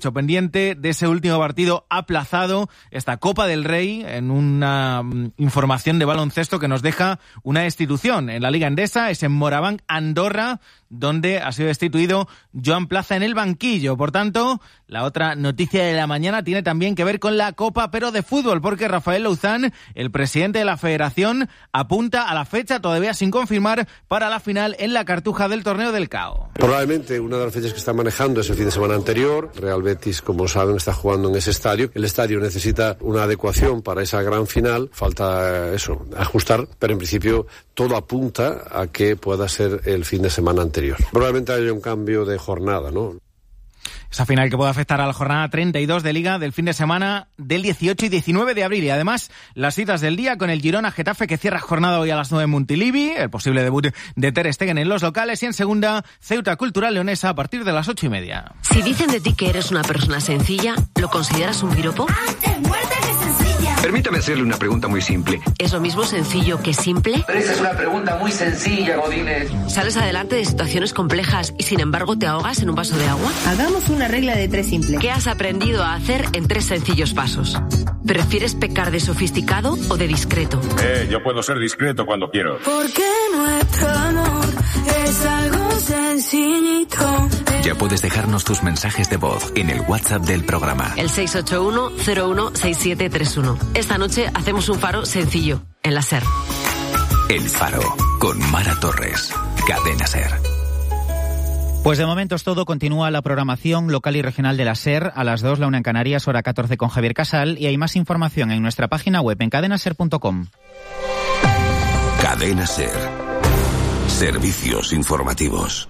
dicho, pendiente de ese último partido aplazado, esta Copa del Rey, en una información de baloncesto que nos deja una destitución en la Liga Endesa, es en Moraván, Andorra, donde ha sido destituido Joan Plaza en el banquillo. Por tanto, la otra noticia de la mañana tiene también que ver con la Copa, pero de fútbol, porque Rafael Louzán, el presidente de la Federación, apunta a la fecha todavía sin confirmar para la final en la Cartuja del Torneo del CAO. Probablemente una de las fechas que está manejando es el fin de semana anterior. Real Betis, como saben, está jugando en ese estadio. El estadio necesita una adecuación para esa gran final. Falta ajustar, pero en principio todo apunta a que pueda ser el fin de semana anterior. Probablemente haya un cambio de jornada, ¿no? Esa final que puede afectar a la jornada 32 de Liga del fin de semana del 18 y 19 de abril. Y además, las citas del día con el Girona-Getafe, que cierra jornada hoy a las 9 en Montilivi, el posible debut de Ter Stegen en los locales, y en segunda, Ceuta Cultural Leonesa a partir de las 8:30. Si dicen de ti que eres una persona sencilla, ¿lo consideras un piropo? Permítame hacerle una pregunta muy simple. ¿Es lo mismo sencillo que simple? Pero esa es una pregunta muy sencilla, Godínez. ¿Sales adelante de situaciones complejas y sin embargo te ahogas en un vaso de agua? Hagamos una regla de 3 simple. ¿Qué has aprendido a hacer en 3 sencillos pasos? ¿Prefieres pecar de sofisticado o de discreto? Yo puedo ser discreto cuando quiero. Porque nuestro amor es algo sencillito. Ya puedes dejarnos tus mensajes de voz en el WhatsApp del programa. El 681-016731. Esta noche hacemos un faro sencillo, en la SER. El Faro, con Mara Torres. Cadena SER. Pues de momento es todo. Continúa la programación local y regional de la SER. A las 2, la 1 en Canarias, hora 14 con Javier Casal. Y hay más información en nuestra página web en cadenaser.com. Cadena SER. Servicios informativos.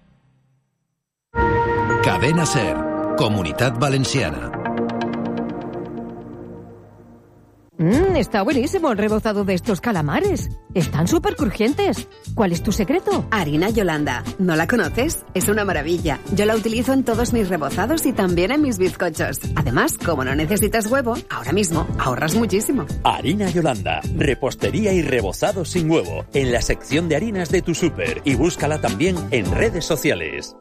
Cadena SER. Comunitat Valenciana. Está buenísimo el rebozado de estos calamares. Están súper crujientes. ¿Cuál es tu secreto? Harina Yolanda. ¿No la conoces? Es una maravilla. Yo la utilizo en todos mis rebozados y también en mis bizcochos. Además, como no necesitas huevo, ahora mismo ahorras muchísimo. Harina Yolanda. Repostería y rebozado sin huevo. En la sección de harinas de tu súper. Y búscala también en redes sociales.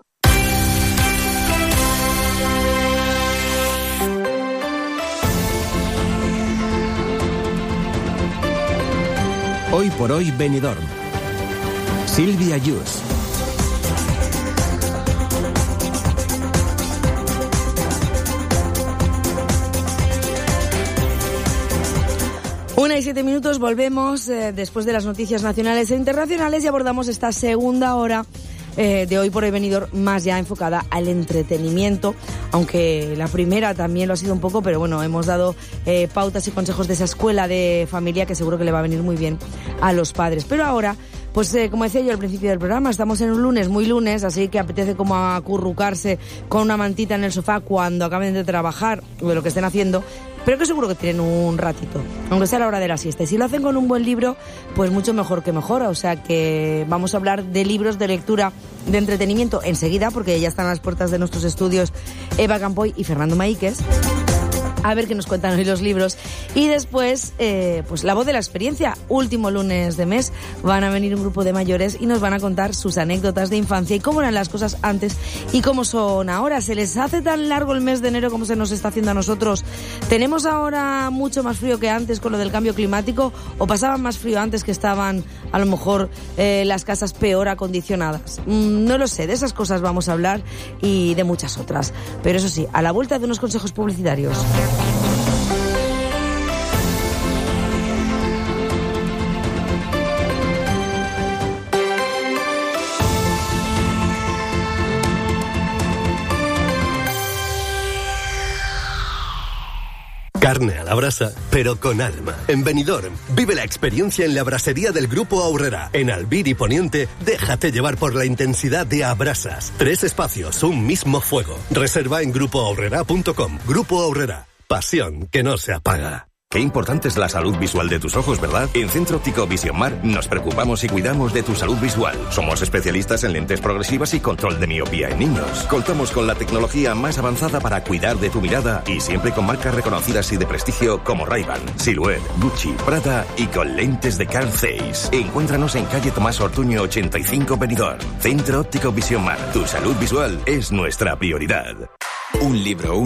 Hoy por hoy Benidorm. Silvia Yus. Una y 7 minutos, volvemos después de las noticias nacionales e internacionales y abordamos esta segunda hora de Hoy por Hoy Benidorm, más ya enfocada al entretenimiento, aunque la primera también lo ha sido un poco, pero bueno, hemos dado pautas y consejos de esa escuela de familia que seguro que le va a venir muy bien a los padres. Pero ahora, pues como decía yo al principio del programa, estamos en un lunes, muy lunes, así que apetece como acurrucarse con una mantita en el sofá cuando acaben de trabajar o de lo que estén haciendo, pero que seguro que tienen un ratito, aunque sea a la hora de la siesta. Y si lo hacen con un buen libro, pues mucho mejor que mejor. O sea que vamos a hablar de libros de lectura de entretenimiento enseguida, porque ya están a las puertas de nuestros estudios Eva Campoy y Fernando Maíquez. A ver qué nos cuentan hoy los libros. Y después, pues la voz de la experiencia. Último lunes de mes van a venir un grupo de mayores y nos van a contar sus anécdotas de infancia y cómo eran las cosas antes y cómo son ahora. ¿Se les hace tan largo el mes de enero como se nos está haciendo a nosotros? ¿Tenemos ahora mucho más frío que antes con lo del cambio climático? ¿O pasaban más frío antes que estaban a lo mejor las casas peor acondicionadas? No lo sé, de esas cosas vamos a hablar y de muchas otras. Pero eso sí, a la vuelta de unos consejos publicitarios. Carne a la brasa, pero con alma. En Benidorm, vive la experiencia en la brasería del Grupo Aurrera. En Albir y Poniente, déjate llevar por la intensidad de Abrasas. 3 espacios, un mismo fuego. Reserva en grupoaurrera.com. Grupo Aurrera, pasión que no se apaga. Qué importante es la salud visual de tus ojos, ¿verdad? En Centro Óptico Vision Mar nos preocupamos y cuidamos de tu salud visual. Somos especialistas en lentes progresivas y control de miopía en niños. Contamos con la tecnología más avanzada para cuidar de tu mirada y siempre con marcas reconocidas y de prestigio como Ray-Ban, Silhouette, Gucci, Prada y con lentes de Carl Zeiss. Encuéntranos en calle Tomás Ortuño 85 Benidorm. Centro Óptico Vision Mar. Tu salud visual es nuestra prioridad. Un libro,